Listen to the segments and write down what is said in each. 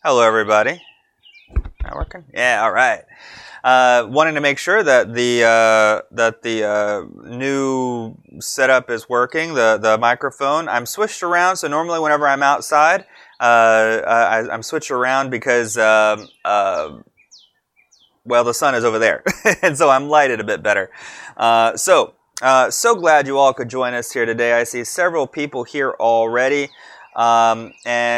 Hello, everybody. Not working? Yeah, all right. Wanting to make sure that the new setup is working. The microphone. I'm switched around. So normally, whenever I'm outside, I'm switched around because the sun is over there, and so I'm lighted a bit better. So glad you all could join us here today. I see several people here already. And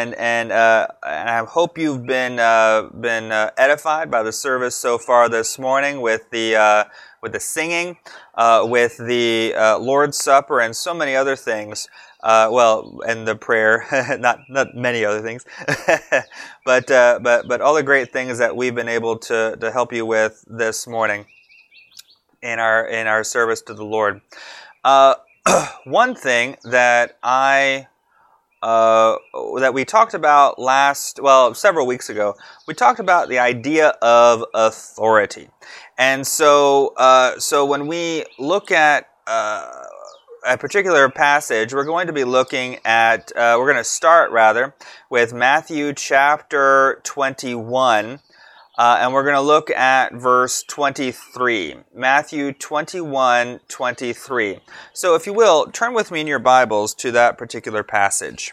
I hope you've been edified by the service so far this morning with the singing, with the Lord's Supper, and so many other things. And the prayer, not many other things, but all the great things that we've been able to help you with this morning in our service to the Lord. One thing that that we talked about several weeks ago, we talked about the idea of authority. And so when we look at a particular passage, we're going to start with Matthew chapter 21, and we're going to look at verse 23. Matthew 21:23. So if you will, turn with me in your Bibles to that particular passage.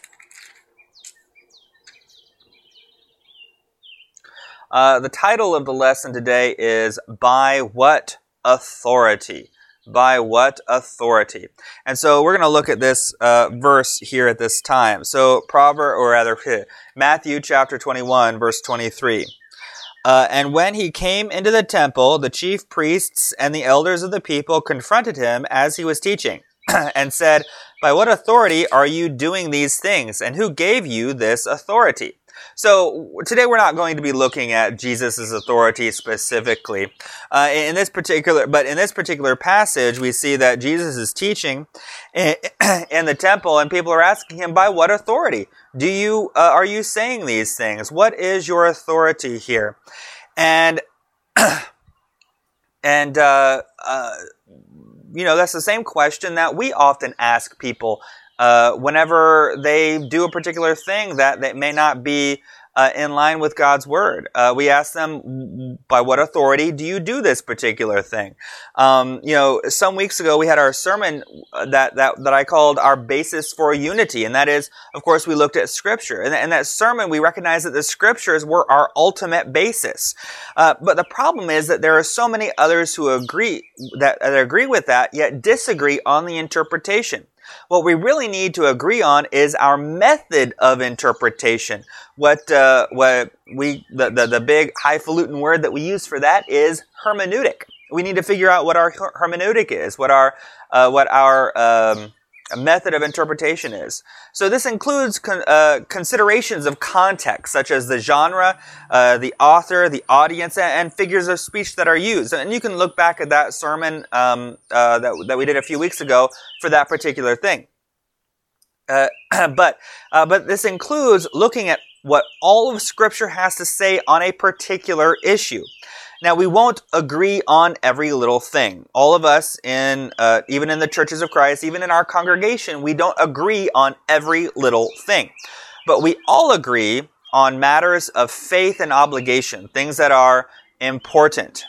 The title of the lesson today is By What Authority? By what authority? And so we're going to look at this verse here at this time. So Matthew chapter 21, verse 23. And when he came into the temple, the chief priests and the elders of the people confronted him as he was teaching, and said, "By what authority are you doing these things? And who gave you this authority?" So today we're not going to be looking at Jesus' authority specifically. In this particular passage, we see that Jesus is teaching in the temple, and people are asking him, "By what authority are you saying these things? What is your authority here?" And that's the same question that we often ask people whenever they do a particular thing that may not be in line with God's Word. We ask them, by what authority do you do this particular thing? Some weeks ago we had our sermon that I called Our Basis for Unity, and that is, of course, we looked at Scripture. And in that sermon we recognized that the Scriptures were our ultimate basis. But the problem is that there are so many others who agree with that, yet disagree on the interpretation. What we really need to agree on is our method of interpretation. The big highfalutin word that we use for that is hermeneutic. We need to figure out what our hermeneutic is, what our method of interpretation is. So this includes considerations of context, such as the genre, the author, the audience, and figures of speech that are used. And you can look back at that sermon that we did a few weeks ago for that particular thing. But this includes looking at what all of Scripture has to say on a particular issue. Now, we won't agree on every little thing. All of us, even in the churches of Christ, even in our congregation, we don't agree on every little thing. But we all agree on matters of faith and obligation, things that are important.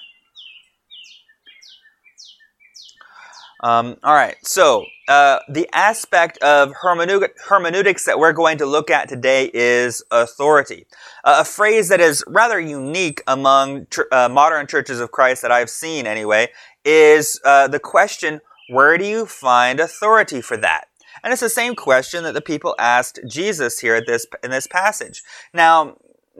All right, so the aspect of hermeneutics that we're going to look at today is authority. A phrase that is rather unique among modern churches of Christ that I've seen anyway is the question, where do you find authority for that? And it's the same question that the people asked Jesus here in this passage. Now,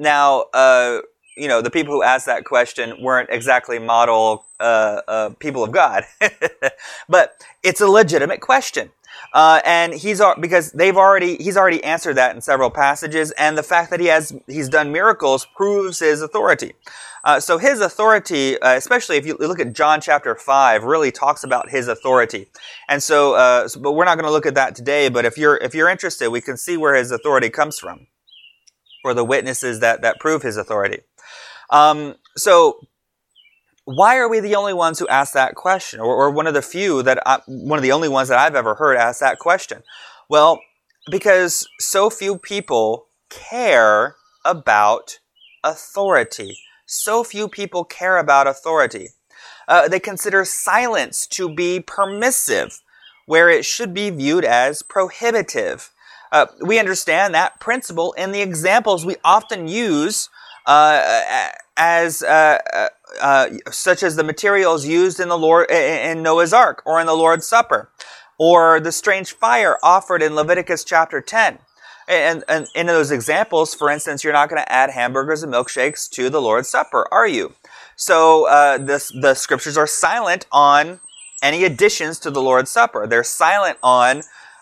the people who asked that question weren't exactly model people of God, but it's a legitimate question, and he's already answered that in several passages, and the fact that he's done miracles proves his authority. So his authority, especially if you look at John chapter 5, really talks about his authority, and but we're not going to look at that today. But if you're interested, we can see where his authority comes from, for the witnesses that prove his authority. So why are we the only ones who ask that question, or one of the only ones that I've ever heard ask that question? Well, because so few people care about authority. So few people care about authority. They consider silence to be permissive, where it should be viewed as prohibitive. We understand that principle in the examples we often use as such as the materials used in in Noah's Ark or in the Lord's Supper, or the strange fire offered in Leviticus chapter 10. And in those examples, for instance, you're not going to add hamburgers and milkshakes to the Lord's Supper, are you? So the scriptures are silent on any additions to the Lord's Supper. They're silent on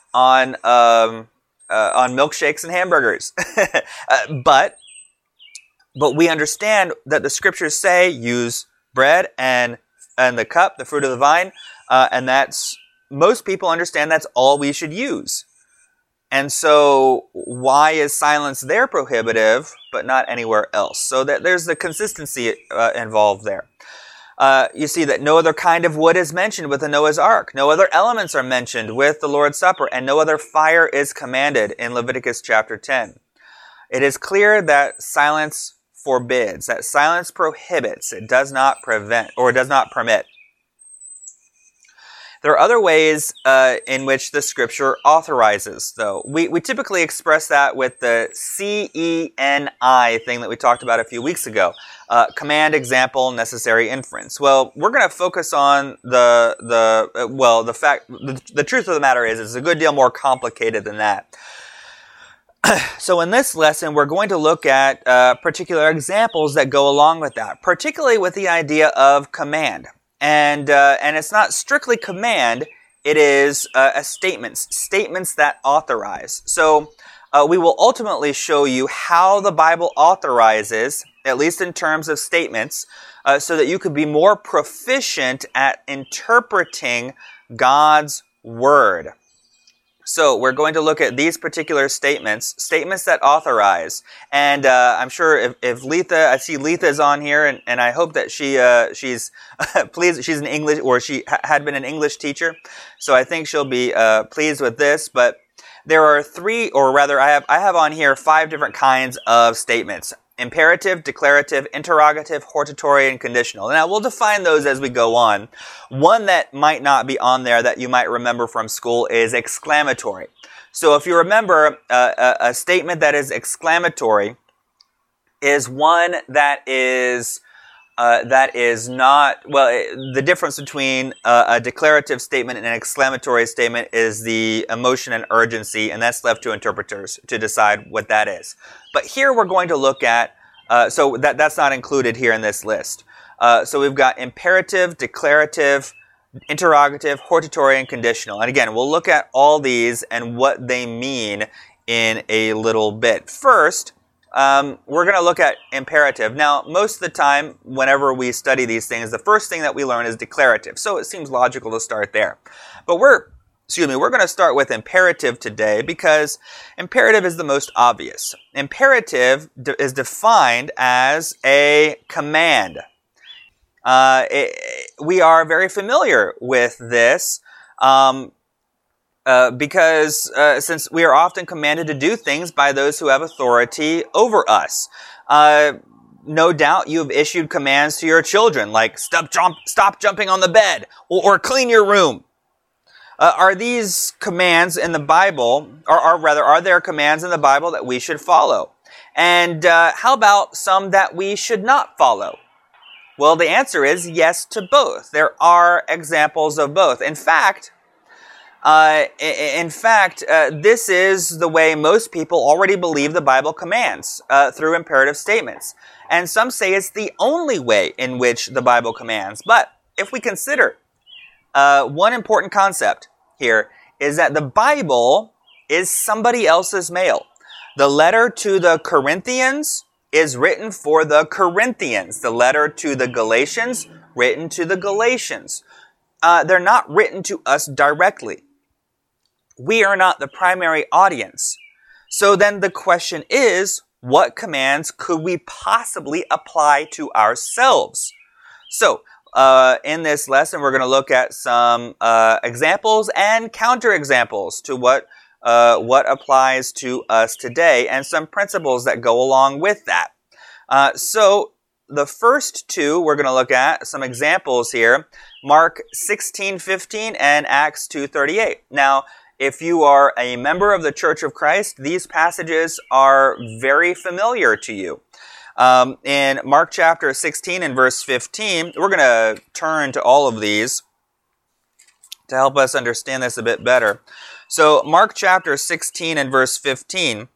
milkshakes and hamburgers. But we understand that the scriptures say use bread and the cup, the fruit of the vine, and most people understand that's all we should use. And so why is silence there prohibitive, but not anywhere else? So that there's the consistency involved there. You see that no other kind of wood is mentioned with the Noah's Ark. No other elements are mentioned with the Lord's Supper, and no other fire is commanded in Leviticus chapter 10. It is clear that silence forbids, that silence prohibits. It does not prevent, or does not permit. There are other ways in which the scripture authorizes, though. We typically express that with the CENI thing that we talked about a few weeks ago. Command, example, necessary inference. Well, we're going to focus on the truth of the matter is it's a good deal more complicated than that. So in this lesson, we're going to look at particular examples that go along with that, particularly with the idea of command. And it's not strictly command, it is statements that authorize. So we will ultimately show you how the Bible authorizes, at least in terms of statements, so that you could be more proficient at interpreting God's Word. So we're going to look at these particular statements that authorize. And I'm sure if Letha, I see Letha's on here, and I hope that she's pleased. She's an English, or she had been an English teacher, so I think she'll be pleased with this. But there are three, or rather, I have on here 5 different kinds of statements: imperative, declarative, interrogative, hortatory, and conditional. Now, we'll define those as we go on. One that might not be on there that you might remember from school is exclamatory. So if you remember, a statement that is exclamatory is one that is not, the difference between a declarative statement and an exclamatory statement is the emotion and urgency, and that's left to interpreters to decide what that is. But here we're going to look at, so that's not included here in this list. So we've got imperative, declarative, interrogative, hortatory, and conditional. And again, we'll look at all these and what they mean in a little bit. First, we're going to look at imperative. Now, most of the time, whenever we study these things, the first thing that we learn is declarative. So it seems logical to start there. But we're going to start with imperative today because imperative is the most obvious. Imperative is defined as a command. We are very familiar with this because since we are often commanded to do things by those who have authority over us. No doubt you have issued commands to your children like stop jumping on the bed or clean your room. Are these commands in the Bible, are there commands in the Bible that we should follow? And how about some that we should not follow? Well, the answer is yes to both. There are examples of both. In fact, this is the way most people already believe the Bible commands, through imperative statements. And some say it's the only way in which the Bible commands. But if we consider one important concept here is that the Bible is somebody else's mail. The letter to the Corinthians is written for the Corinthians. The letter to the Galatians, written to the Galatians. They're not written to us directly. We are not the primary audience. So then the question is, what commands could we possibly apply to ourselves? So, in this lesson, we're going to look at some examples and counterexamples to what what applies to us today and some principles that go along with that. So the first two we're going to look at, some examples here, Mark 16:15 and Acts 2:38. Now, if you are a member of the Church of Christ, these passages are very familiar to you. In Mark chapter 16 and verse 15, we're going to turn to all of these to help us understand this a bit better. So Mark chapter 16 and verse 15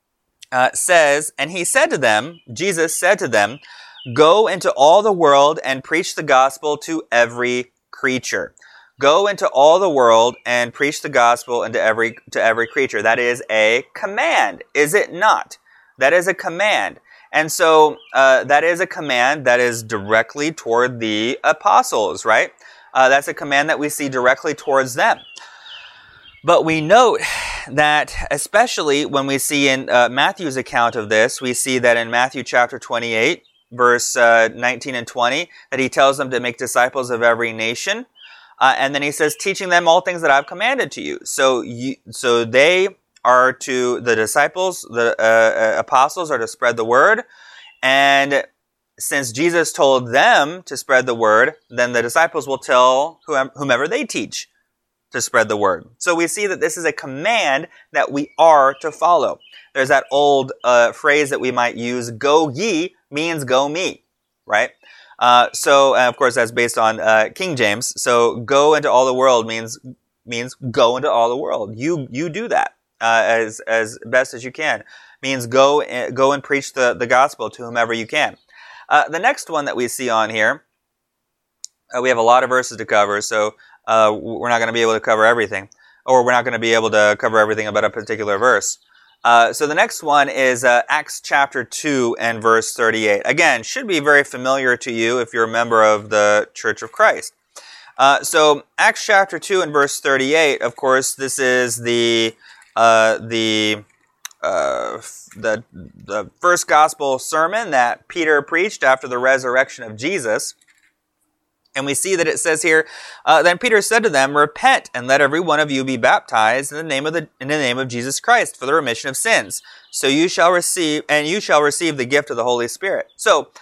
says, "And he said to them," Jesus said to them, "Go into all the world and preach the gospel to every creature." Go into all the world and preach the gospel to every creature. That is a command, is it not? That is a command. And so that is a command that is directly toward the apostles, right? That's a command that we see directly towards them. But we note that, especially when we see in Matthew's account of this, we see that in Matthew chapter 28, verse 19 and 20, that he tells them to make disciples of every nation. And then he says, teaching them all things that I've commanded to you. So they are to, the disciples, the apostles are to spread the word. And since Jesus told them to spread the word, then the disciples will tell whomever they teach to spread the word. So we see that this is a command that we are to follow. There's that old phrase that we might use, go ye means go me, right? So of course, that's based on King James. So go into all the world means go into all the world. You do that as best as you can. Means go and preach the gospel to whomever you can. The next one that we see on here, we have a lot of verses to cover, so we're not going to be able to cover everything, or we're not going to be able to cover everything about a particular verse. So the next one is Acts chapter 2 and verse 38. Again, should be very familiar to you if you're a member of the Church of Christ. So Acts chapter 2 and verse 38, of course, this is the first gospel sermon that Peter preached after the resurrection of Jesus. And we see that it says here, then Peter said to them, repent and let every one of you be baptized in the name of Jesus Christ for the remission of sins. So you shall receive the gift of the Holy Spirit. So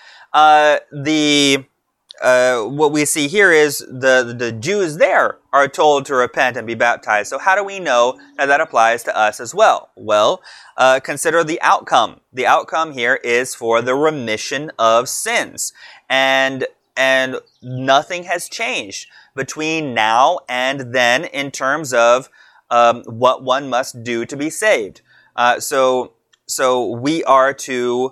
what we see here is the Jews there are told to repent and be baptized. So how do we know that applies to us as well? Well, consider the outcome. The outcome here is for the remission of sins. And nothing has changed between now and then in terms of what one must do to be saved. So we are to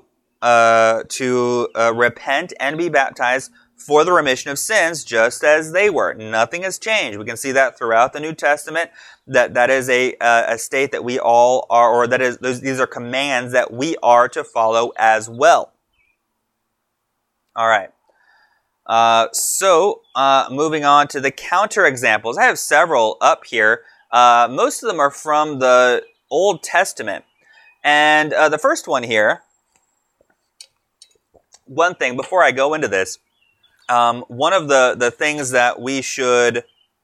repent and be baptized for the remission of sins, just as they were. Nothing has changed. We can see that throughout the New Testament. That is a state that we all are, or these are commands that we are to follow as well. All right. Moving on to the counterexamples. I have several up here. Most of them are from the Old Testament. And the first one here, one thing, before I go into this, one of the things that we should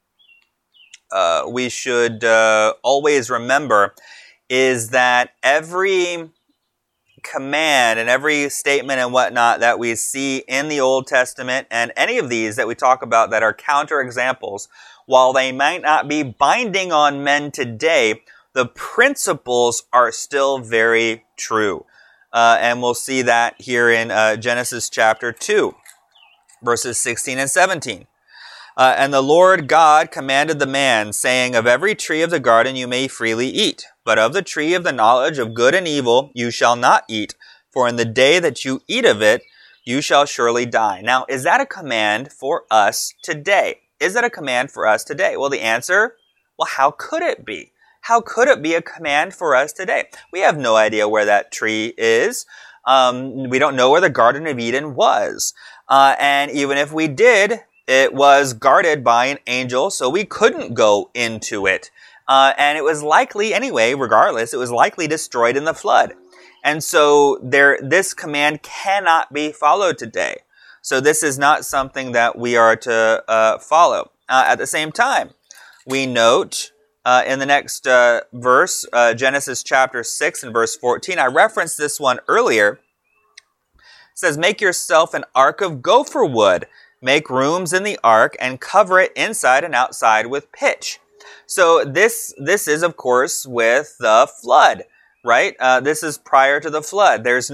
always remember is that every command and every statement and whatnot that we see in the Old Testament, and any of these that we talk about that are counterexamples, while they might not be binding on men today, the principles are still very true. And we'll see that here in Genesis chapter 2, verses 16 and 17. And the Lord God commanded the man, saying, of every tree of the garden you may freely eat, but of the tree of the knowledge of good and evil you shall not eat, for in the day that you eat of it, you shall surely die. Now, is that a command for us today? Is that a command for us today? Well, the answer, how could it be? How could it be a command for us today? We have no idea where that tree is. We don't know where the Garden of Eden was. And even if we did, it was guarded by an angel, so we couldn't go into it. And it was likely, anyway, regardless, it was likely destroyed in the flood. And so this command cannot be followed today. So this is not something that we are to follow. At the same time, we note in the next verse, Genesis chapter 6 and verse 14. I referenced this one earlier. It says, make yourself an ark of gopher wood. Make rooms in the ark and cover it inside and outside with pitch. So this is, of course, with the flood, right? This is prior to the flood. In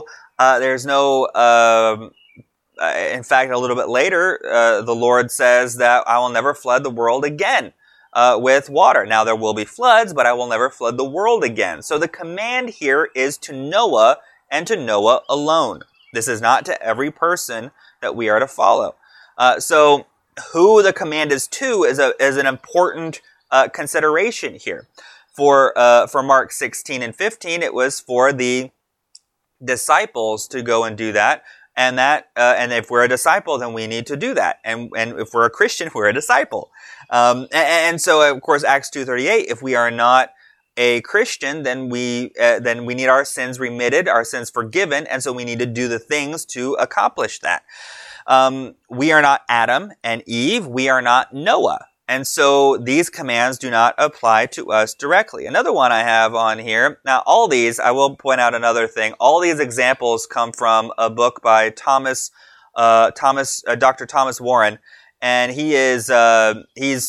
fact, a little bit later, the Lord says that I will never flood the world again with water. Now, there will be floods, but I will never flood the world again. So the command here is to Noah and to Noah alone. This is not to every person that we are to follow. So who the command is to is an important consideration here. For Mark 16 and 15, it was for the disciples to go and do that. And if we're a disciple, then we need to do that. And if we're a Christian, we're a disciple. And so, of course, Acts 2:38, if we are not a Christian, then we need our sins remitted, our sins forgiven, and so we need to do the things to accomplish that. We are not Adam and Eve. We are not Noah. And so these commands do not apply to us directly. Another one I have on here. Now, all these, I will point out another thing. All these examples come from a book by Dr. Thomas Warren, and he's done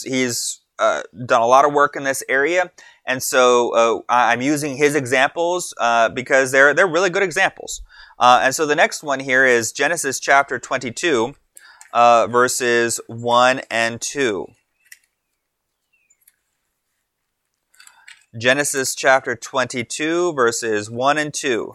a lot of work in this area. And so I'm using his examples because they're really good examples. And so the next one here is Genesis chapter 22, verses 1 and 2. Genesis chapter 22, verses 1 and 2.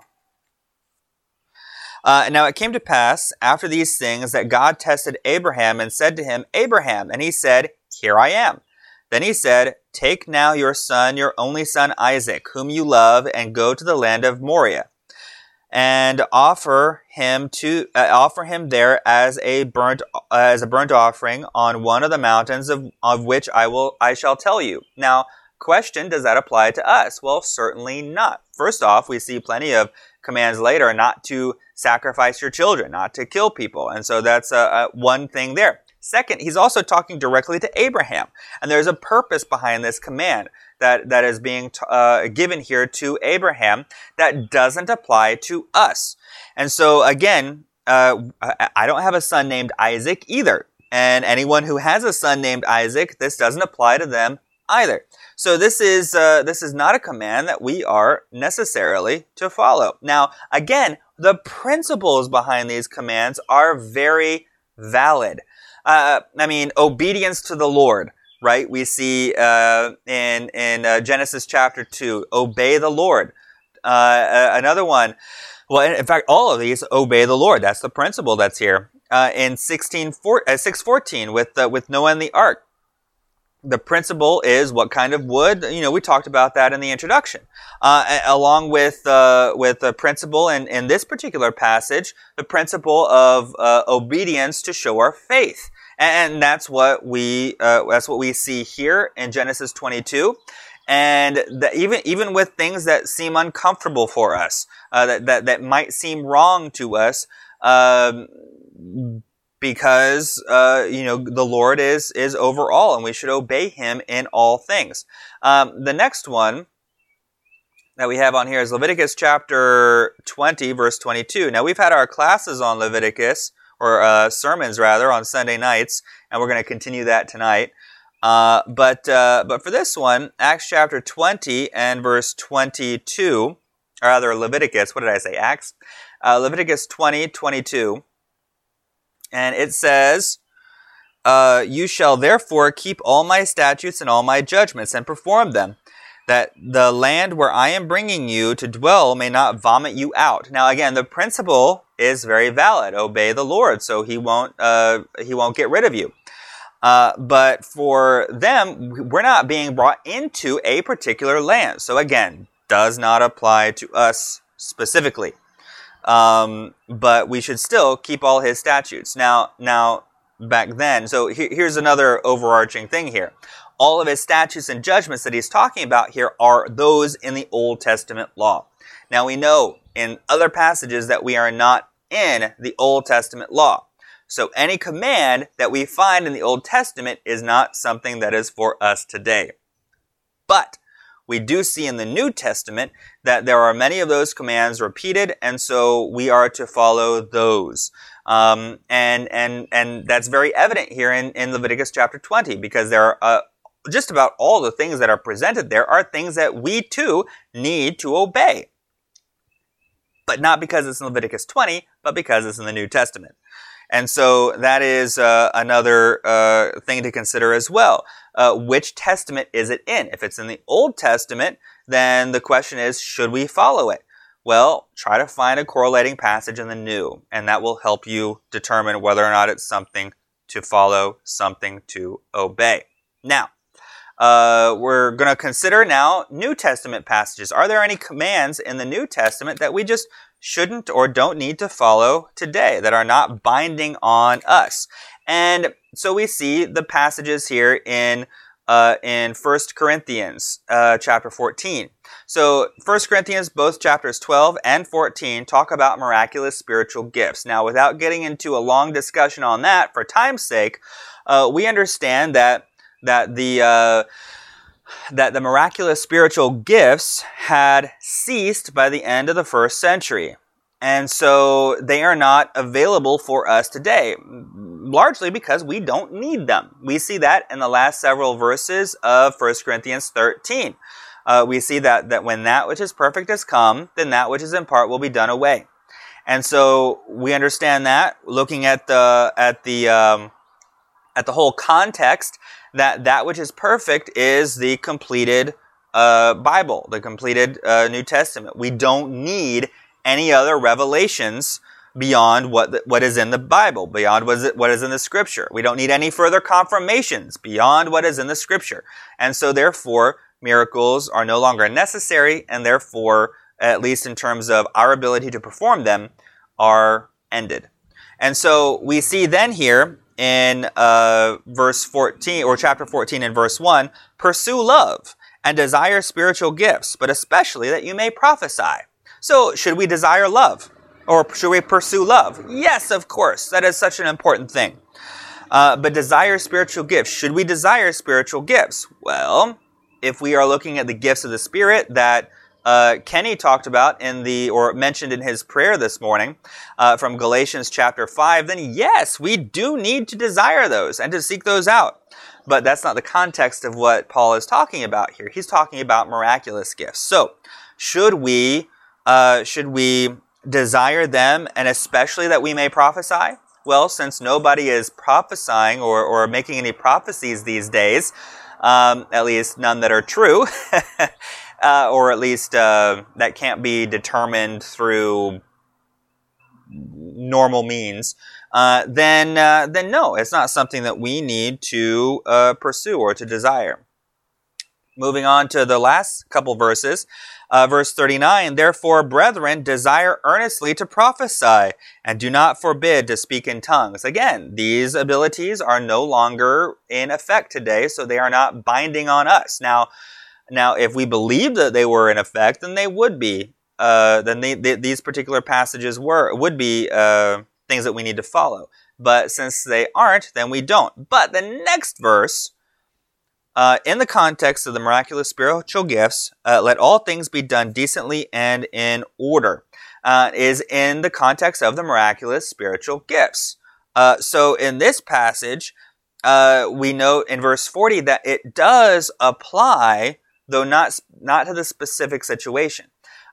Now it came to pass after these things that God tested Abraham and said to him, Abraham, and he said, Here I am. Then he said, Take now your son, your only son Isaac, whom you love, and go to the land of Moriah, and offer him there as a burnt offering on one of the mountains of which I shall tell you. Now, question, does that apply to us? Well, certainly not. First off, we see plenty of commands later not to sacrifice your children, not to kill people, and so that's one thing there. Second, he's also talking directly to Abraham, and there's a purpose behind this command that is being given here to Abraham that doesn't apply to us. And so again, I don't have a son named Isaac either, and anyone who has a son named Isaac, this doesn't apply to them either. So this is not a command that we are necessarily to follow. Now, again, the principles behind these commands are very valid. Obedience to the Lord, right? We see in Genesis chapter 2, obey the Lord. Another one, well, in fact, all of these obey the Lord. That's the principle that's here. In 6:14 with Noah and the ark, the principle is what kind of wood. We talked about that in the introduction. Along with the principle in this particular passage, the principle of obedience to show our faith, and that's what we see here in Genesis 22. And even with things that seem uncomfortable for us, that might seem wrong to us, because the Lord is over all, and we should obey Him in all things. The next one that we have on here is Leviticus chapter 20, verse 22. Now, we've had our classes on Leviticus, or sermons rather, on Sunday nights, and we're going to continue that tonight. But for this one, Acts chapter 20 and verse 22, or rather Leviticus, what did I say, Acts? Leviticus 20:22. And it says, You shall therefore keep all my statutes and all my judgments and perform them, that the land where I am bringing you to dwell may not vomit you out. Now again, the principle is very valid. Obey the Lord, so He won't get rid of you. But for them, we're not being brought into a particular land. So again, does not apply to us specifically. But we should still keep all His statutes. Now, back then, so here's another overarching thing here. All of His statutes and judgments that He's talking about here are those in the Old Testament law. Now, we know in other passages that we are not in the Old Testament law. So any command that we find in the Old Testament is not something that is for us today. But we do see in the New Testament that there are many of those commands repeated, and so we are to follow those. And that's very evident here in Leviticus chapter 20, because there are just about all the things that are presented there are things that we too need to obey. But not because it's in Leviticus 20, but because it's in the New Testament. And so that is another thing to consider as well. Which testament is it in? If it's in the Old Testament, then the question is, should we follow it? Well, try to find a correlating passage in the New, and that will help you determine whether or not it's something to follow, something to obey. Now, we're going to consider now New Testament passages. Are there any commands in the New Testament that we just shouldn't or don't need to follow today, that are not binding on us? And so we see the passages here in 1 Corinthians chapter 14. So 1 Corinthians, both chapters 12 and 14, talk about miraculous spiritual gifts. Now, without getting into a long discussion on that, for time's sake, we understand that the miraculous spiritual gifts had ceased by the end of the first century. And so they are not available for us today, largely because we don't need them. We see that in the last several verses of 1 Corinthians 13. We see that when that which is perfect has come, then that which is in part will be done away. And so we understand that, looking at the whole context, that which is perfect is the completed Bible, the completed New Testament. We don't need any other revelations beyond what is in the Bible, beyond what is in the Scripture. We don't need any further confirmations beyond what is in the Scripture. And so therefore, miracles are no longer necessary, and therefore, at least in terms of our ability to perform them, are ended. And so we see then here in verse 14, or chapter 14 and verse 1, pursue love and desire spiritual gifts, but especially that you may prophesy. So, should we desire love? Or should we pursue love? Yes, of course. That is such an important thing. But desire spiritual gifts. Should we desire spiritual gifts? Well, if we are looking at the gifts of the Spirit that Kenny talked about or mentioned in his prayer this morning from Galatians chapter 5, then yes, we do need to desire those and to seek those out. But that's not the context of what Paul is talking about here. He's talking about miraculous gifts. So, should we desire them, and especially that we may prophesy? Well, since nobody is prophesying or making any prophecies these days, at least none that are true, or at least that can't be determined through normal means, then no, it's not something that we need to pursue or to desire. Moving on to the last couple verses, verse 39, therefore, brethren, desire earnestly to prophesy, and do not forbid to speak in tongues. Again, these abilities are no longer in effect today, so they are not binding on us. Now, if we believed that they were in effect, then they would be. These particular passages would be things that we need to follow. But since they aren't, then we don't. But the next verse, in the context of the miraculous spiritual gifts, let all things be done decently and in order, is in the context of the miraculous spiritual gifts. So in this passage, we note in verse 40 that it does apply, though not to the specific situation.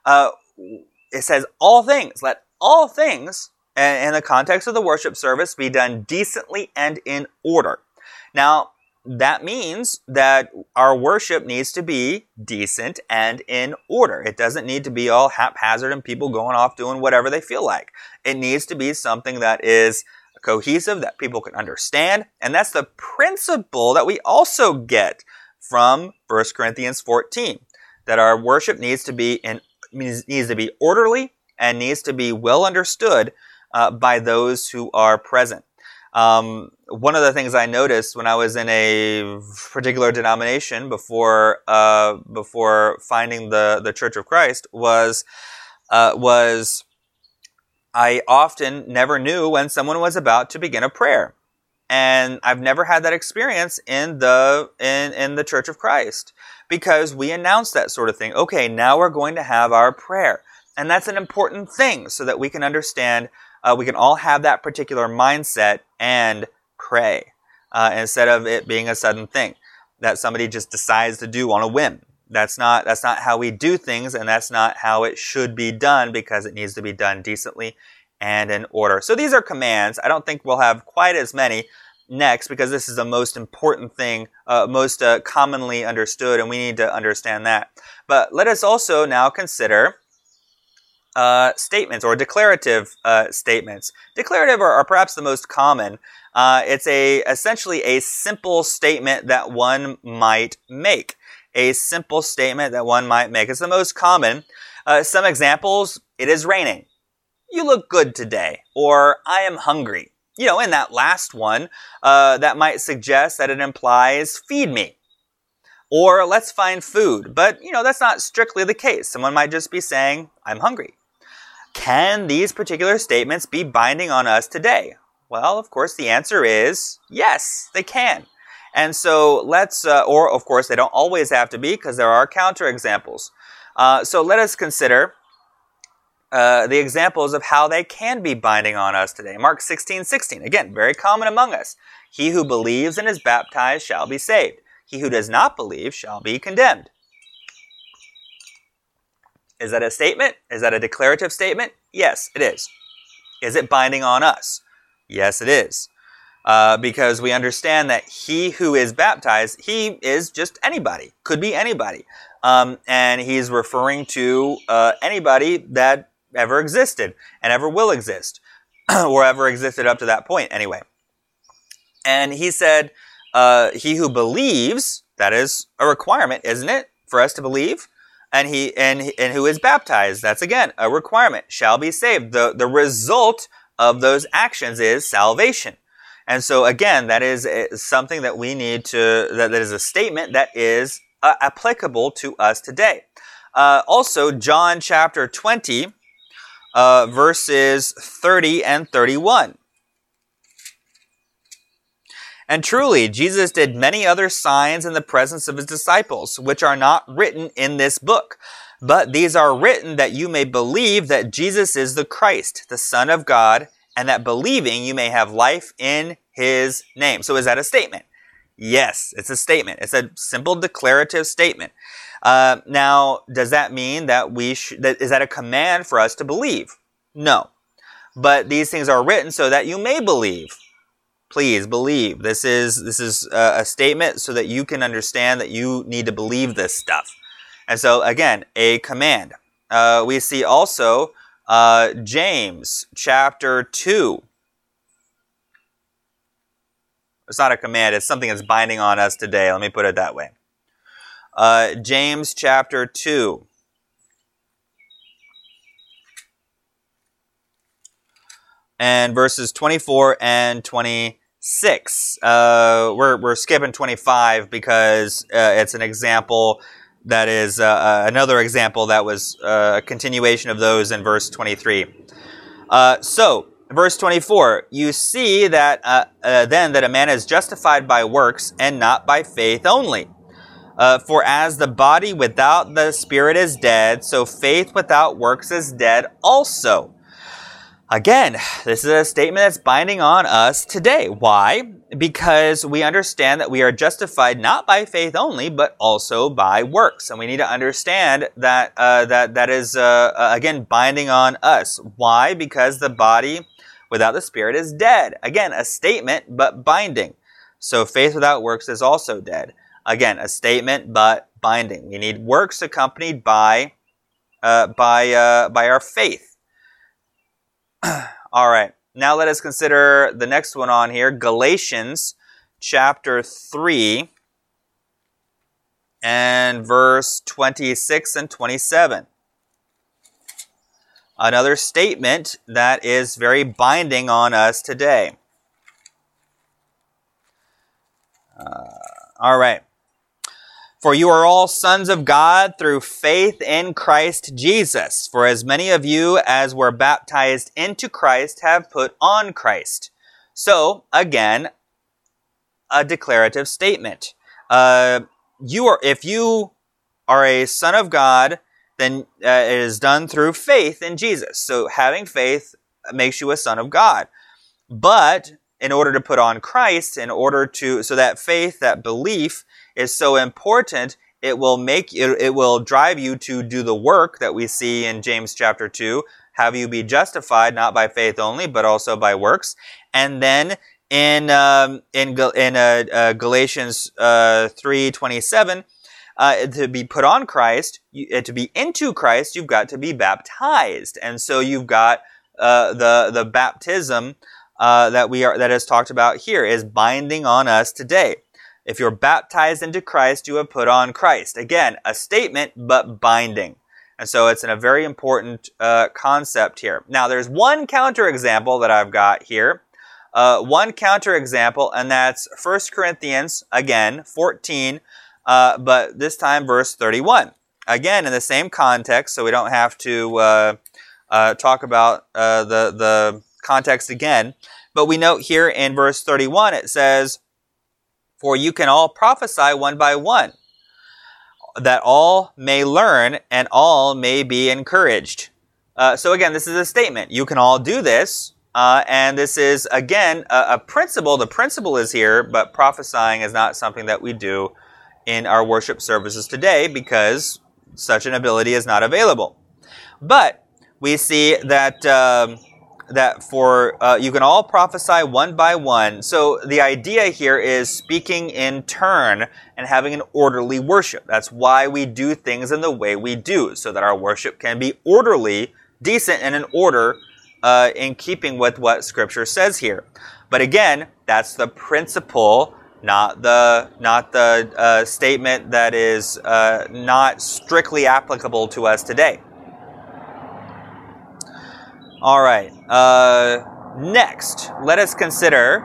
It says all things, let all things, in the context of the worship service, be done decently and in order. Now, that means that our worship needs to be decent and in order. It doesn't need to be all haphazard and people going off doing whatever they feel like. It needs to be something that is cohesive, that people can understand. And that's the principle that we also get from 1 Corinthians 14, that our worship needs to be orderly and needs to be well understood by those who are present. One of the things I noticed when I was in a particular denomination before finding the Church of Christ was I often never knew when someone was about to begin a prayer. And I've never had that experience in the Church of Christ, because we announce that sort of thing. Okay, now we're going to have our prayer. And that's an important thing so that we can understand, we can all have that particular mindset and pray instead of it being a sudden thing that somebody just decides to do on a whim. That's not how we do things, and that's not how it should be done, because it needs to be done decently and in order. So these are commands. I don't think we'll have quite as many next, because this is the most important thing, most commonly understood, and we need to understand that. But let us also now consider statements, or declarative statements. Declarative are perhaps the most common. It's essentially a simple statement that one might make. A simple statement that one might make. It's the most common. Some examples: it is raining. You look good today. Or I am hungry. In that last one, that might suggest that it implies feed me. Or let's find food. But, that's not strictly the case. Someone might just be saying, I'm hungry. Can these particular statements be binding on us today? Well, of course, the answer is yes, they can. And so or of course, they don't always have to be, because there are counterexamples. So let us consider the examples of how they can be binding on us today. Mark 16:16, again, very common among us. He who believes and is baptized shall be saved. He who does not believe shall be condemned. Is that a statement? Is that a declarative statement? Yes, it is. Is it binding on us? Yes, it is. Because we understand that he who is baptized, he is just anybody. Could be anybody. And he's referring to anybody that ever existed and ever will exist, or ever existed up to that point anyway. And he said, he who believes, that is a requirement, isn't it, for us to believe? And who is baptized, that's again a requirement, shall be saved. The result of those actions is salvation. And so again, that is something that we need to, that is a statement that is applicable to us today. Also, John chapter 20, verses 30 and 31. And truly, Jesus did many other signs in the presence of his disciples, which are not written in this book. But these are written that you may believe that Jesus is the Christ, the Son of God, and that believing you may have life in his name. So is that a statement? Yes, it's a statement. It's a simple declarative statement. Now, does that mean that is that a command for us to believe? No. But these things are written so that you may believe. Please believe. This is a statement so that you can understand that you need to believe this stuff. And so, again, a command. We see also James chapter 2. It's not a command. It's something that's binding on us today. Let me put it that way. James chapter 2. And verses 24 and 26. We're skipping 25 because it's an example that is another example that was a continuation of those in verse 23. So, verse 24, you see that then that a man is justified by works and not by faith only. For as the body without the spirit is dead, so faith without works is dead also. Again, this is a statement that's binding on us today. Why? Because we understand that we are justified not by faith only, but also by works. And we need to understand that that is, again, binding on us. Why? Because the body without the spirit is dead. Again, a statement, but binding. So faith without works is also dead. Again, a statement, but binding. We need works accompanied by our faith. All right. Now let us consider the next one on here, Galatians chapter 3 and verse 26 and 27. Another statement that is very binding on us today. All right. For you are all sons of God through faith in Christ Jesus. For as many of you as were baptized into Christ have put on Christ. So, again, a declarative statement. If you are a son of God, then it is done through faith in Jesus. So having faith makes you a son of God. But in order to put on Christ, so that faith, that belief is so important, it will drive you to do the work that we see in James chapter 2, have you be justified not by faith only, but also by works. And then in Galatians 3:27, to be put on Christ, to be into Christ, you've got to be baptized. And so you've got the baptism that is talked about here is binding on us today. If you're baptized into Christ, you have put on Christ. Again, a statement, but binding. And so it's a very important concept here. Now, there's one counterexample that I've got here. One counterexample, and that's 1 Corinthians, again, 14, but this time verse 31. Again, in the same context, so we don't have to talk about the context again. But we note here in verse 31, it says, "For you can all prophesy one by one, that all may learn and all may be encouraged." So again, this is a statement. You can all do this. And this is, again, a principle. The principle is here, but prophesying is not something that we do in our worship services today because such an ability is not available. But we see that you can all prophesy one by one. So the idea here is speaking in turn and having an orderly worship. That's why we do things in the way we do, so that our worship can be orderly, decent, and in order, in keeping with what Scripture says here. But again, that's the principle, not the statement that is not strictly applicable to us today. All right. Next, let us consider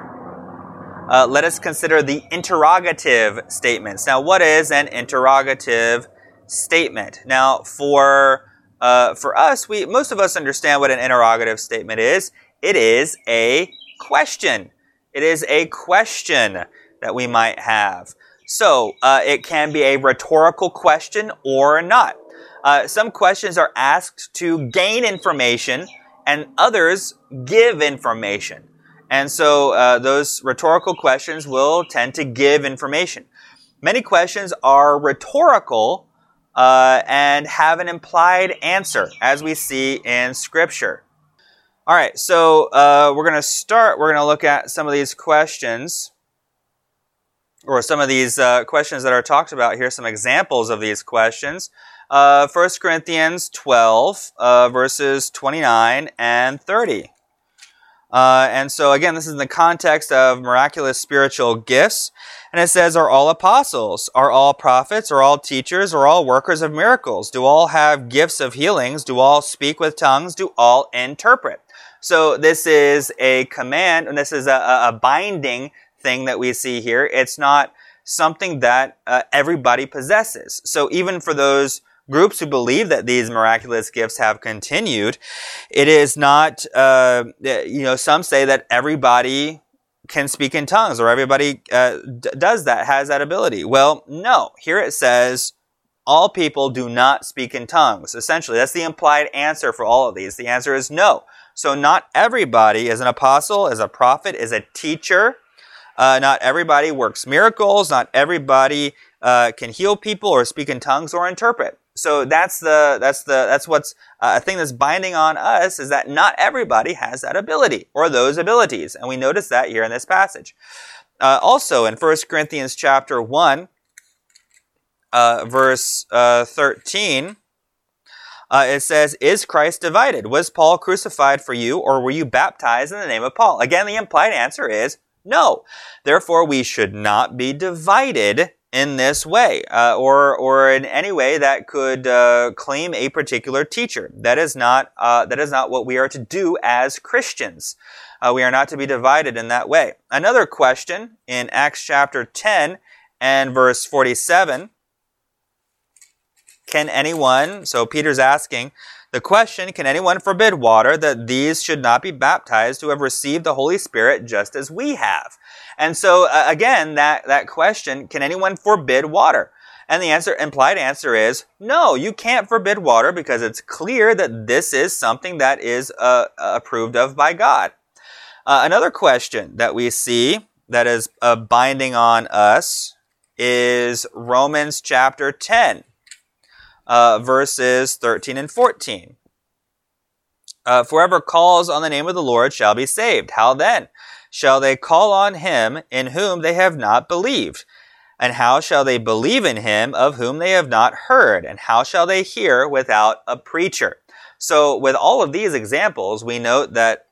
the interrogative statements. Now, what is an interrogative statement? Now, for us, most of us understand what an interrogative statement is. It is a question. It is a question that we might have. So, it can be a rhetorical question or not. Some questions are asked to gain information, and others give information. And so those rhetorical questions will tend to give information. Many questions are rhetorical and have an implied answer, as we see in Scripture. All right, so we're going to look at some of these questions, or some of these questions that are talked about here, some examples of these questions. 1 Corinthians 12, verses 29 and 30. And so again, this is in the context of miraculous spiritual gifts. And it says, "Are all apostles? Are all prophets? Are all teachers? Are all workers of miracles? Do all have gifts of healings? Do all speak with tongues? Do all interpret?" So this is a command, and this is a binding thing that we see here. It's not something that everybody possesses. So even for those groups who believe that these miraculous gifts have continued, it is not, some say that everybody can speak in tongues, or everybody does that, has that ability. Well, no. Here it says, all people do not speak in tongues. Essentially, that's the implied answer for all of these. The answer is no. So not everybody is an apostle, is a prophet, is a teacher. Not everybody works miracles. Not everybody can heal people or speak in tongues or interpret. So that's what's a thing that's binding on us, is that not everybody has that ability or those abilities, and we notice that here in this passage. Also in 1 Corinthians chapter 1, verse 13, it says, "Is Christ divided? Was Paul crucified for you, or were you baptized in the name of Paul?" Again, the implied answer is no. Therefore, we should not be divided in this way, or in any way that could claim a particular teacher. That is not what we are to do as Christians. We are not to be divided in that way. Another question in Acts chapter 10 and verse 47. Can anyone, so Peter's asking, The question, can anyone forbid water that these should not be baptized who have received the Holy Spirit just as we have? And so, again, that question, can anyone forbid water? And the implied answer is, no, you can't forbid water because it's clear that this is something that is approved of by God. Another question that we see that is binding on us is Romans chapter 10, verses 13 and 14. For whoever calls on the name of the Lord shall be saved. How then shall they call on him in whom they have not believed? And how shall they believe in him of whom they have not heard? And how shall they hear without a preacher? So with all of these examples, we note that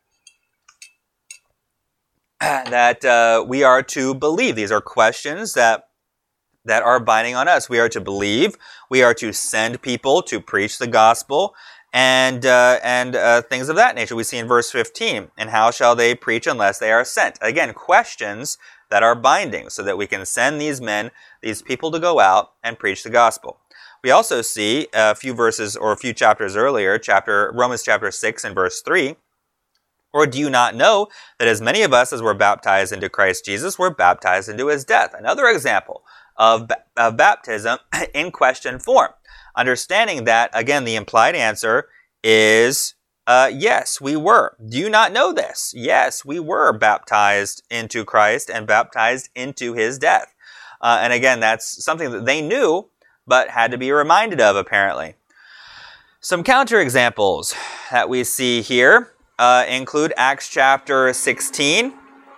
we are to believe. These are questions that are binding on us. We are to believe. We are to send people to preach the gospel, and things of that nature. We see in verse 15, and how shall they preach unless they are sent? Again, questions that are binding, so that we can send these people to go out and preach the gospel. We also see a few verses or a few chapters earlier, Romans chapter 6 and verse 3, or do you not know that as many of us as were baptized into Christ Jesus were baptized into his death? Another example of baptism in question form. Understanding that, again, the implied answer is yes, we were. Do you not know this? Yes, we were baptized into Christ and baptized into his death. And again, that's something that they knew, but had to be reminded of, apparently. Some counterexamples that we see here include Acts chapter 16,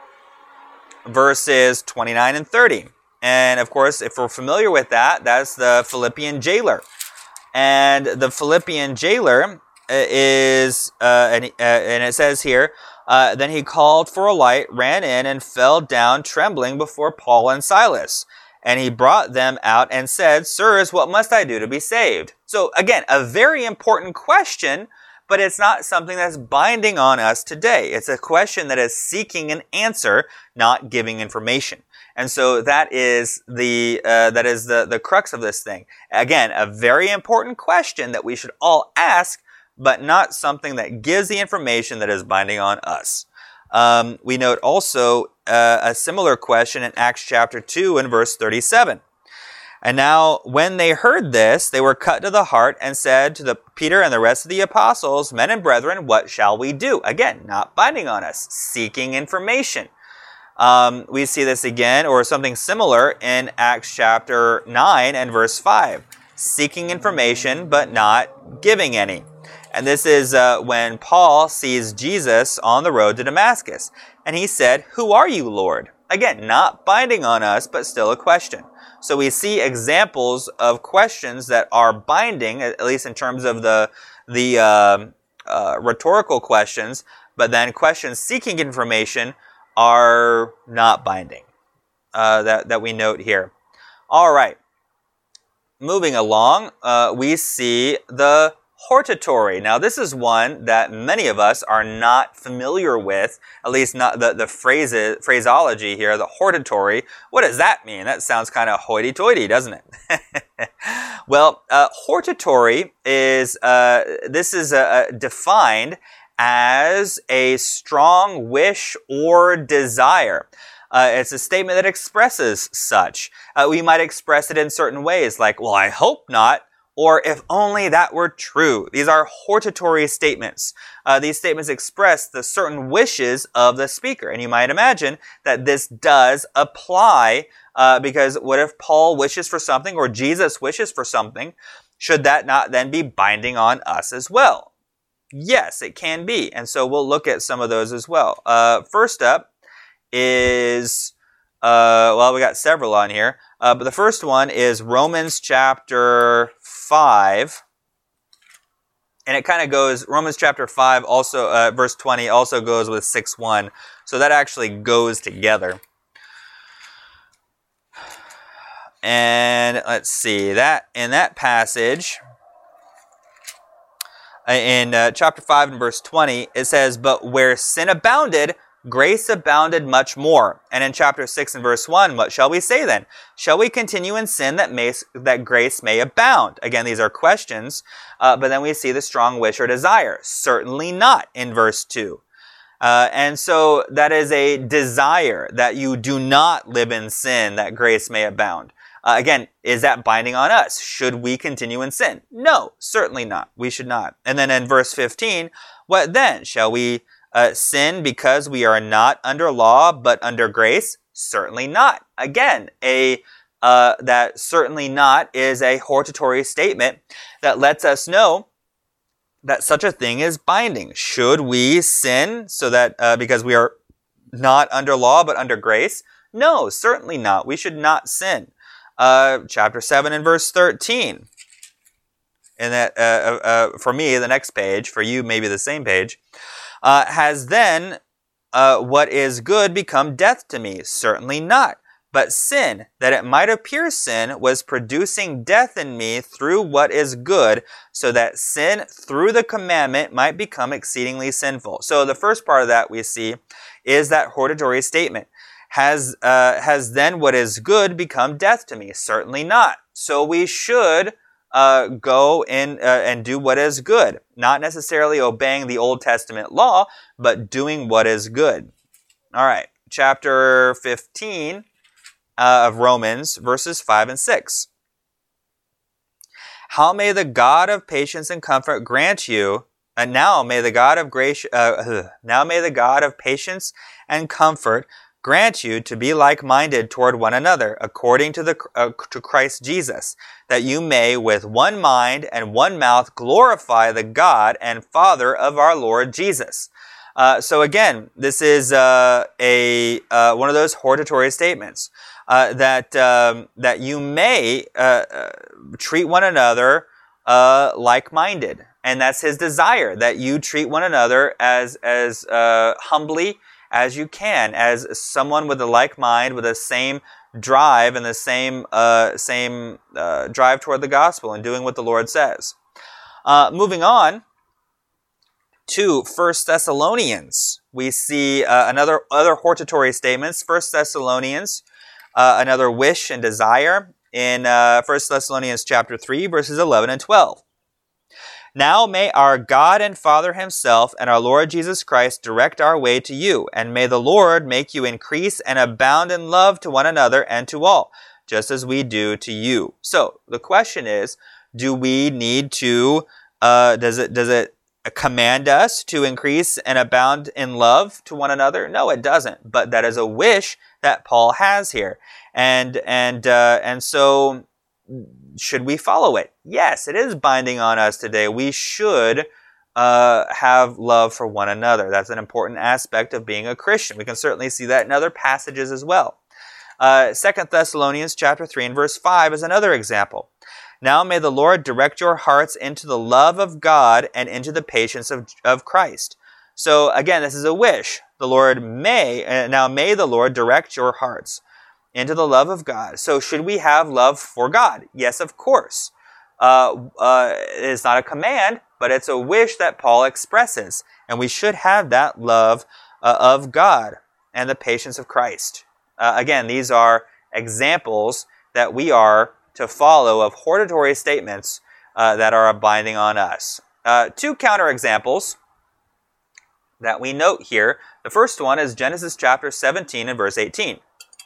verses 29 and 30. And of course, if we're familiar with that, that's the Philippian jailer. And the Philippian jailer is, and it says here, then he called for a light, ran in, and fell down trembling before Paul and Silas. And he brought them out and said, Sirs, what must I do to be saved? So again, a very important question, but it's not something that's binding on us today. It's a question that is seeking an answer, not giving information. And so that is the crux of this thing. Again, a very important question that we should all ask, but not something that gives the information that is binding on us. We note also a similar question in Acts chapter 2 and verse 37. And now when they heard this, they were cut to the heart and said to Peter and the rest of the apostles, Men and brethren, what shall we do? Again, not binding on us, seeking information. We see this again, or something similar, in Acts chapter 9 and verse 5. Seeking information, but not giving any. And this is when Paul sees Jesus on the road to Damascus. And he said, Who are you, Lord? Again, not binding on us, but still a question. So we see examples of questions that are binding, at least in terms of the rhetorical questions, but then questions seeking information are not binding, that we note here. All right. Moving along, we see the hortatory. Now, this is one that many of us are not familiar with, at least not the phraseology here, the hortatory. What does that mean? That sounds kind of hoity-toity, doesn't it? Well, hortatory is, this is defined as a strong wish or desire. It's a statement that expresses such. We might express it in certain ways, like, well, I hope not, or if only that were true. These are hortatory statements. These statements express the certain wishes of the speaker. And you might imagine that this does apply, because what if Paul wishes for something or Jesus wishes for something? Should that not then be binding on us as well? Yes, it can be. And so we'll look at some of those as well. First up is, we got several on here. But the first one is Romans chapter 5. And it kind of goes, Romans chapter 5 also, verse 20 also goes with 6:1. So that actually goes together. And let's see, that in that passage, in chapter 5 and verse 20, it says, But where sin abounded, grace abounded much more. And in chapter 6 and verse 1, what shall we say then? Shall we continue in sin that grace may abound? Again, these are questions, but then we see the strong wish or desire. Certainly not in verse 2. And so that is a desire that you do not live in sin, that grace may abound. Again, is that binding on us? Should we continue in sin? No, certainly not. We should not. And then in verse 15, what then? Shall we sin because we are not under law but under grace? Certainly not. Again, that certainly not is a hortatory statement that lets us know that such a thing is binding. Should we sin so that because we are not under law but under grace? No, certainly not. We should not sin. Chapter 7 and verse 13. And that for me, the next page, for you maybe the same page, has then what is good become death to me? Certainly not. But sin, that it might appear sin, was producing death in me through what is good, so that sin through the commandment might become exceedingly sinful. So the first part of that we see is that hortatory statement. Has then what is good become death to me? Certainly not. So we should go in and do what is good. Not necessarily obeying the Old Testament law, but doing what is good. All right, chapter 15 of Romans, verses 5 and 6. How may the God of patience and comfort grant you, now may the God of patience and comfort grant you to be like-minded toward one another, according to Christ Jesus, that you may with one mind and one mouth glorify the God and Father of our Lord Jesus. So again, this is one of those hortatory statements that you may treat one another like-minded, and that's his desire, that you treat one another as humbly as you can, as someone with a like mind, with the same drive and the same drive toward the gospel and doing what the Lord says. Moving on to 1 Thessalonians, we see other hortatory statements. 1 Thessalonians, another wish and desire in 1 Thessalonians chapter 3, verses 11 and 12. Now may our God and Father himself and our Lord Jesus Christ direct our way to you, and may the Lord make you increase and abound in love to one another and to all, just as we do to you. So the question is, do we need to, does it command us to increase and abound in love to one another? No, it doesn't. But that is a wish that Paul has here. And so should we follow it? Yes, it is binding on us today. We should have love for one another. That's an important aspect of being a Christian. We can certainly see that in other passages as well. 2 Thessalonians chapter 3 and verse 5 is another example. Now may the Lord direct your hearts into the love of God and into the patience of Christ. So again, this is a wish. The Lord may the Lord direct your hearts into the love of God. So should we have love for God? Yes, of course. It's not a command, but it's a wish that Paul expresses. And we should have that love of God and the patience of Christ. Again, these are examples that we are to follow of hortatory statements that are binding on us. Two counterexamples that we note here. The first one is Genesis chapter 17 and verse 18.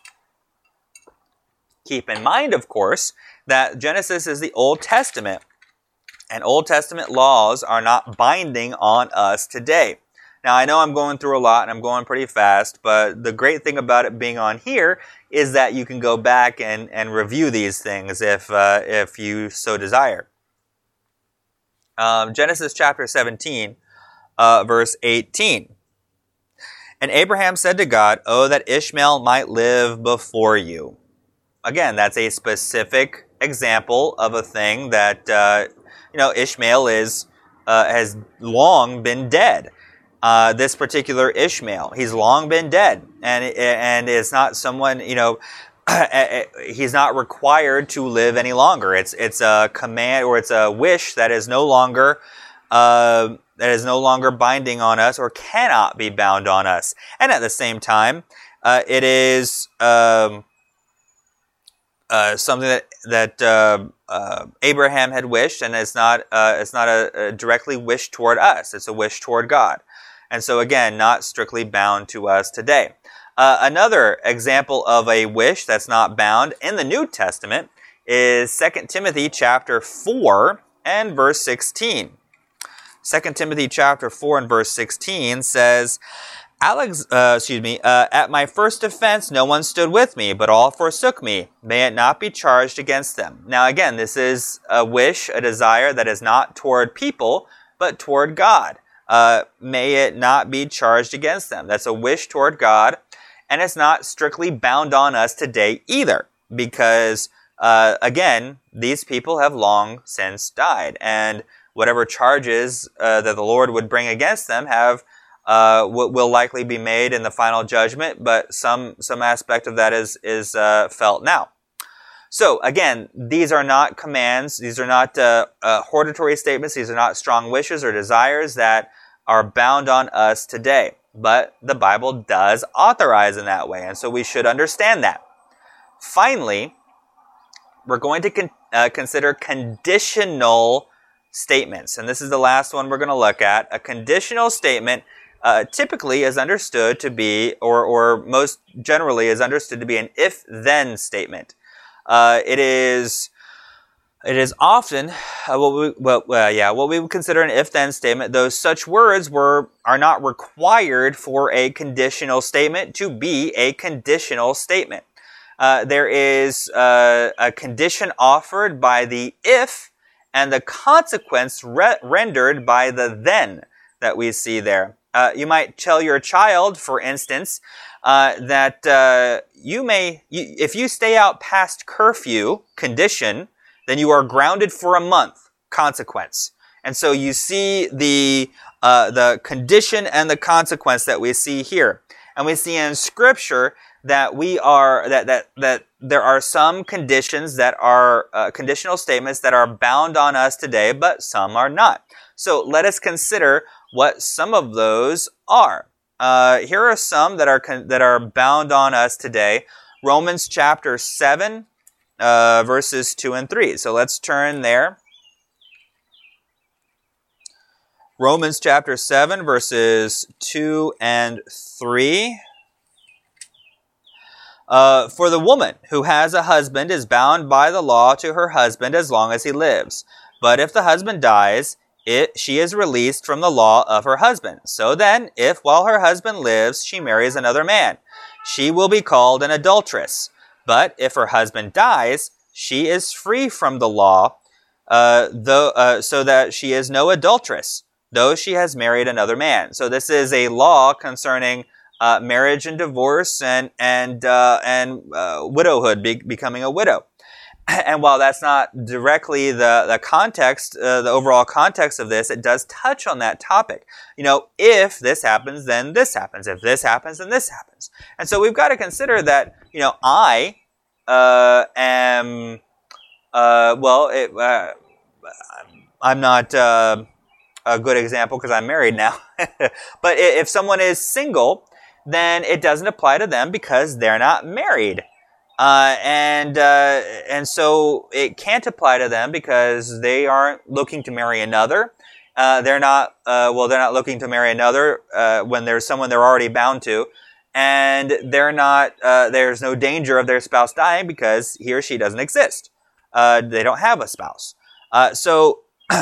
Keep in mind, of course, that Genesis is the Old Testament, and Old Testament laws are not binding on us today. Now, I know I'm going through a lot and I'm going pretty fast, but the great thing about it being on here is that you can go back and review these things if you so desire. Genesis chapter 17, verse 18. And Abraham said to God, "Oh, that Ishmael might live before you." Again, that's a specific example of a thing that Ishmael has long been dead. This particular Ishmael, he's long been dead, and it's not someone he's not required to live any longer. It's a command or it's a wish that is no longer that is no longer binding on us or cannot be bound on us. And at the same time, it is something that Abraham had wished, and it's not a directly wish toward us. It's a wish toward God. And so again, not strictly bound to us today. Another example of a wish that's not bound in the New Testament is 2 Timothy chapter 4 and verse 16. 2 Timothy chapter 4 and verse 16 says, at my first offense no one stood with me, but all forsook me. May it not be charged against them. Now again, this is a wish, a desire that is not toward people, but toward God. May it not be charged against them. That's a wish toward God, and it's not strictly bound on us today either, because again, these people have long since died, and whatever charges that the Lord would bring against them will likely be made in the final judgment, but some aspect of that is felt now. So again, these are not commands. These are not hortatory statements. These are not strong wishes or desires that are bound on us today. But the Bible does authorize in that way, and so we should understand that. Finally, we're going to consider conditional statements, and this is the last one we're going to look at. A conditional statement typically is understood to be, or most generally is understood to be, an if-then statement. It is often what we would consider an if-then statement, though such words are not required for a conditional statement to be a conditional statement. There is a condition offered by the if and the consequence rendered by the then that we see there. You might tell your child, for instance, that if you stay out past curfew condition, then you are grounded for a month, consequence. And so you see the condition and the consequence that we see here. And we see in Scripture that that there are some conditions that are conditional statements that are bound on us today, but some are not. So let us consider what some of those are. Here are some that are bound on us today. Romans chapter 7, verses 2 and 3. So let's turn there. Romans chapter 7, verses 2 and 3. For the woman who has a husband is bound by the law to her husband as long as he lives. But if the husband dies, she is released from the law of her husband. So then, if while her husband lives, she marries another man, she will be called an adulteress. But if her husband dies, she is free from the law, so that she is no adulteress, though she has married another man. So this is a law concerning marriage and divorce and widowhood, becoming a widow. And while that's not directly the context, the overall context of this, it does touch on that topic. If this happens, then this happens. If this happens, then this happens. And so we've got to consider that, I am, I'm not a good example because I'm married now. But if someone is single, then it doesn't apply to them because they're not married. And so it can't apply to them because they aren't looking to marry another. They're not looking to marry another when there's someone they're already bound to, and they're not. There's no danger of their spouse dying because he or she doesn't exist. They don't have a spouse. So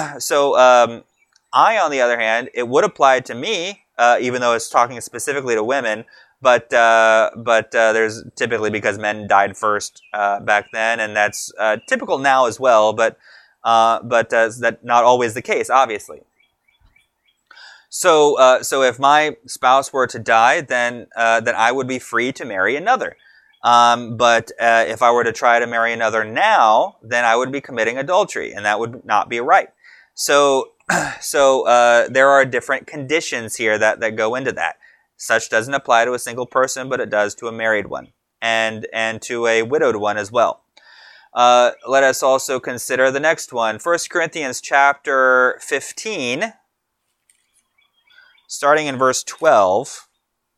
I, on the other hand, it would apply to me, even though it's talking specifically to women. But there's typically, because men died first back then, and that's typical now as well. But that's not always the case, obviously. So if my spouse were to die, then I would be free to marry another. But if I were to try to marry another now, then I would be committing adultery, and that would not be right. So there are different conditions here that go into that. Such doesn't apply to a single person, but it does to a married one and to a widowed one as well. Let us also consider the next one. 1 Corinthians chapter 15. starting in verse 12.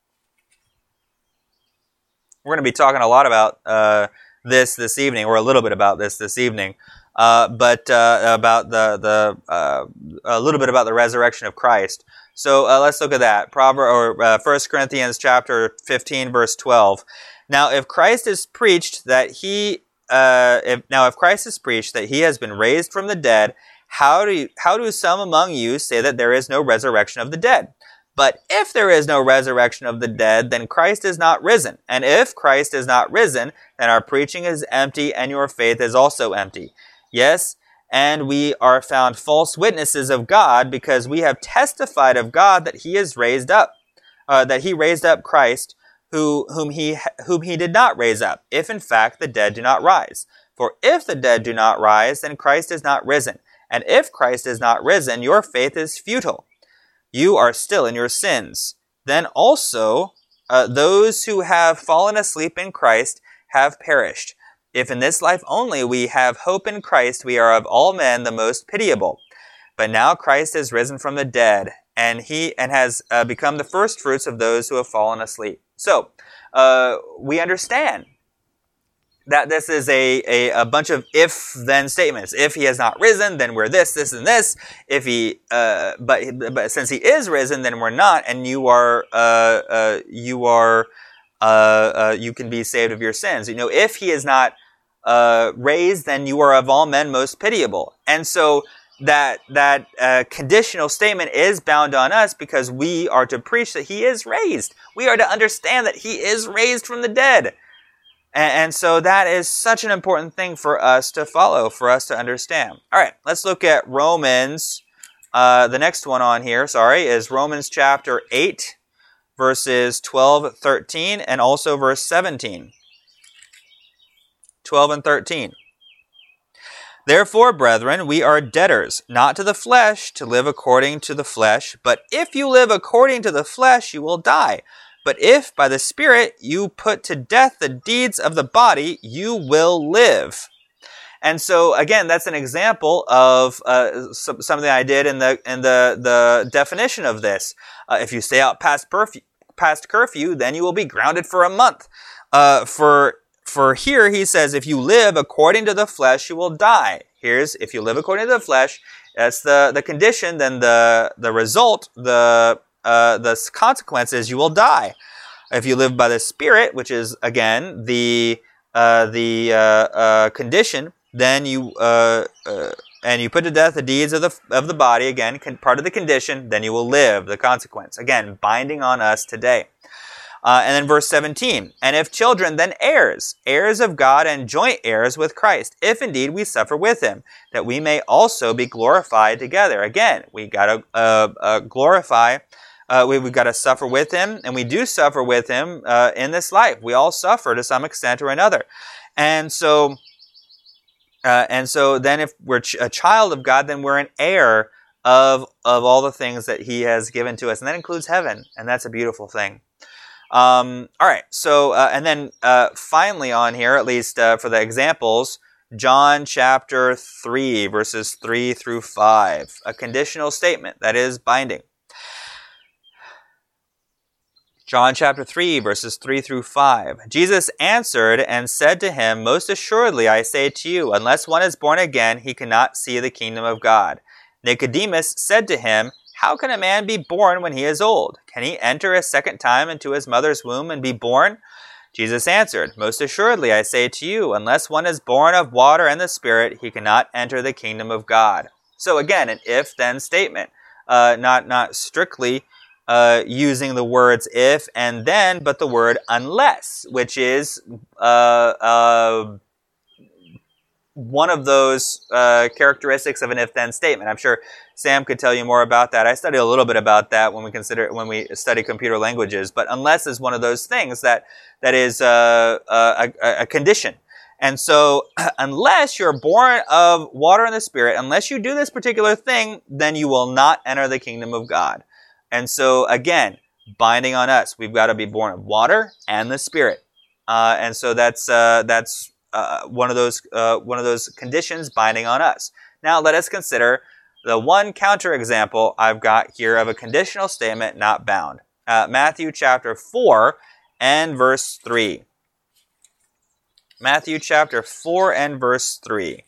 We're going to be talking a lot about this evening, or a little bit about this evening, but about a little bit about the resurrection of Christ. So let's look at that. 1 Corinthians chapter 15, verse 12. Now, if Christ is preached that he has been raised from the dead, how do some among you say that there is no resurrection of the dead? But if there is no resurrection of the dead, then Christ is not risen. And if Christ is not risen, then our preaching is empty, and your faith is also empty. Yes, and we are found false witnesses of God, because we have testified of God that He is raised up, that He raised up Christ, whom he did not raise up, if in fact the dead do not rise. For if the dead do not rise, then Christ is not risen. And if Christ is not risen, your faith is futile. You are still in your sins. Then also those who have fallen asleep in Christ have perished. If in this life only we have hope in Christ, we are of all men the most pitiable. But now Christ is risen from the dead, and has become the first fruits of those who have fallen asleep. So we understand that this is a bunch of if-then statements. If He has not risen, then we're this, and this. If He, but since He is risen, then we're not, and you can be saved of your sins. If He is not raised, then you are of all men most pitiable. And so that conditional statement is bound on us, because we are to preach that He is raised. We are to understand that He is raised from the dead. And so that is such an important thing for us to follow, for us to understand. All right, let's look at Romans. The next one on here, is Romans chapter 8, verses 12, 13, and also verse 17. 12 and 13. Therefore, brethren, we are debtors, not to the flesh, to live according to the flesh. But if you live according to the flesh, you will die. But if by the Spirit you put to death the deeds of the body, you will live. And so, again, that's an example of something I did in the definition of this. If you stay out past curfew, then you will be grounded for a month. For here he says, if you live according to the flesh, you will die. Here's, if you live according to the flesh, that's the condition. Then the result, the consequences, you will die. If you live by the Spirit, which is again the condition, then you and you put to death the deeds of the body, again part of the condition, then you will live, the consequence. Again, binding on us today. And then verse 17, and if children, then heirs, heirs of God and joint heirs with Christ, if indeed we suffer with Him, that we may also be glorified together. Again, we got to glorify. We've got to suffer with Him, and we do suffer with Him in this life. We all suffer to some extent or another. And so then if we're a child of God, then we're an heir of all the things that He has given to us. And that includes heaven, and that's a beautiful thing. All right, so and then finally on here, at least for the examples, John chapter 3, verses 3 through 5, a conditional statement that is binding. John chapter 3, verses 3 through 5. Jesus answered and said to him, most assuredly I say to you, unless one is born again, he cannot see the kingdom of God. Nicodemus said to him, how can a man be born when he is old? Can he enter a second time into his mother's womb and be born? Jesus answered, most assuredly I say to you, unless one is born of water and the Spirit, he cannot enter the kingdom of God. So again, an if-then statement, not strictly using the words if and then, but the word unless, which is one of those characteristics of an if-then statement. I'm sure Sam could tell you more about that. I studied a little bit about that when we study computer languages. But unless is one of those things that is a condition. And so, unless you're born of water and the Spirit, unless you do this particular thing, then you will not enter the kingdom of God. And so, again, binding on us, we've got to be born of water and the Spirit. And so that's one of those conditions binding on us. Now, let us consider the one counterexample I've got here of a conditional statement not bound. Matthew chapter 4 and verse 3. Matthew chapter 4 and verse 3.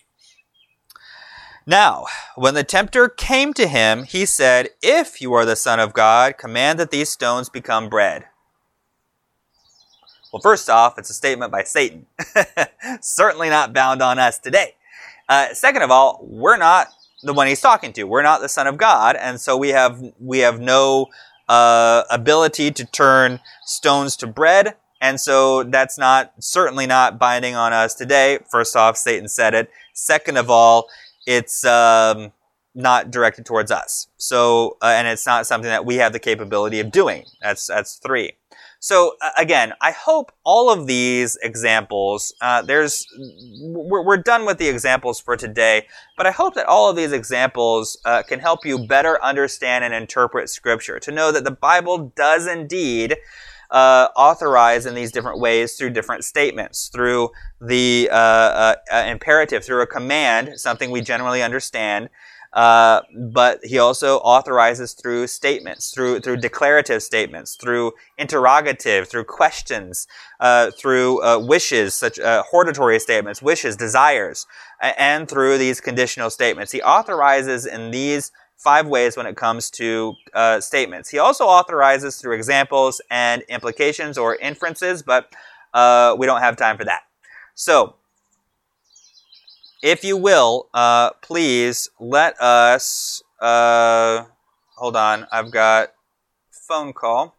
Now, when the tempter came to him, he said, "If you are the Son of God, command that these stones become bread." Well, first off, it's a statement by Satan. Certainly not bound on us today. Second of all, we're not the one he's talking to. We're not the Son of God, and so we have no ability to turn stones to bread, and so that's certainly not binding on us today. First off, Satan said it. Second of all, it's not directed towards us. So, and it's not something that we have the capability of doing. That's 3. So again, I hope all of these examples, we're done with the examples for today, but I hope that all of these examples can help you better understand and interpret Scripture, to know that the Bible does indeed authorize in these different ways through different statements, through the imperative, through a command, something we generally understand. But he also authorizes through statements, through declarative statements, through interrogative, through questions, through wishes, such hortatory statements, wishes, desires, and through these conditional statements. He authorizes in these 5 ways when it comes to statements. He also authorizes through examples and implications or inferences, but we don't have time for that. So, if you will, please let us, hold on, I've got a phone call.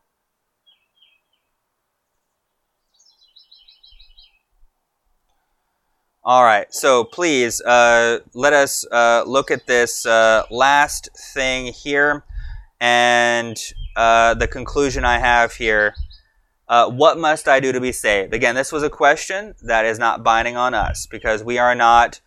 All right, so please let us look at this last thing here, and the conclusion I have here. What must I do to be saved? Again, this was a question that is not binding on us, because we are not,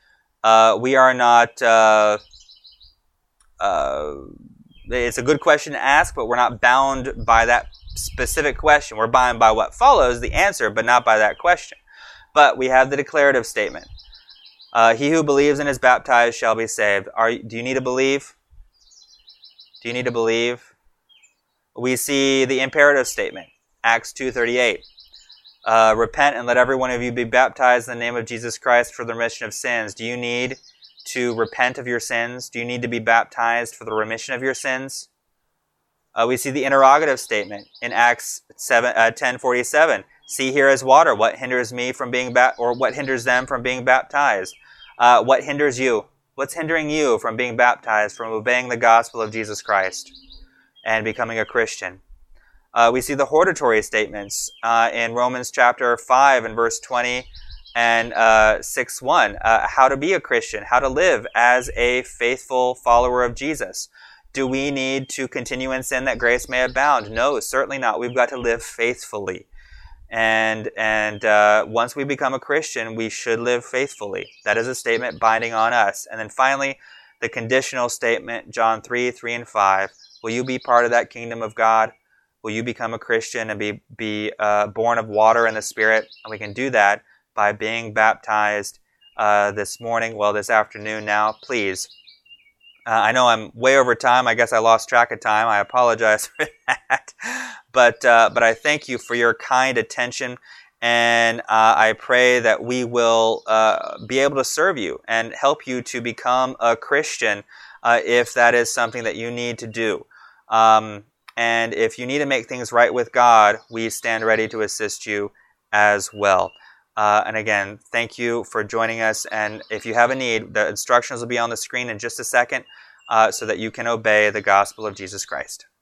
it's a good question to ask, but we're not bound by that specific question. We're bound by what follows, the answer, but not by that question. But we have the declarative statement. He who believes and is baptized shall be saved. Do you need to believe? Do you need to believe? We see the imperative statement, Acts 2:38. Repent and let every one of you be baptized in the name of Jesus Christ for the remission of sins. Do you need to repent of your sins? Do you need to be baptized for the remission of your sins? We see the interrogative statement in Acts 10:47. See here is water. What hinders me from being or what hinders them from being baptized? What hinders you? What's hindering you from being baptized, from obeying the gospel of Jesus Christ and becoming a Christian? We see the hortatory statements in Romans chapter 5 and verse 20 and 6:1. How to be a Christian, how to live as a faithful follower of Jesus. Do we need to continue in sin that grace may abound? No, certainly not. We've got to live faithfully. And once we become a Christian, we should live faithfully. That is a statement binding on us. And then finally, the conditional statement, John 3 and 5. Will you be part of that kingdom of God? Will you become a Christian and be born of water and the Spirit? And we can do that by being baptized this afternoon now. Please. I know I'm way over time. I guess I lost track of time. I apologize for that. But I thank you for your kind attention, and I pray that we will be able to serve you and help you to become a Christian if that is something that you need to do. And if you need to make things right with God, we stand ready to assist you as well. And again, thank you for joining us. And if you have a need, the instructions will be on the screen in just a second so that you can obey the gospel of Jesus Christ.